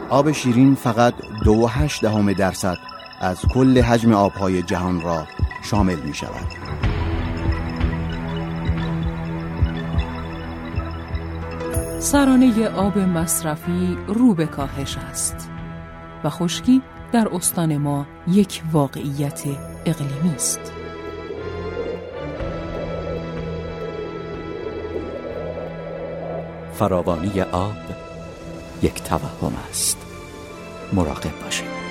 آب شیرین فقط 2.8% از کل حجم آبهای جهان را شامل می شود. سرانه آب مصرفی رو به کاهش است و خشکی در استان ما یک واقعیت اقلیمی است. فراوانی آب یک توهم است. مراقب باشید.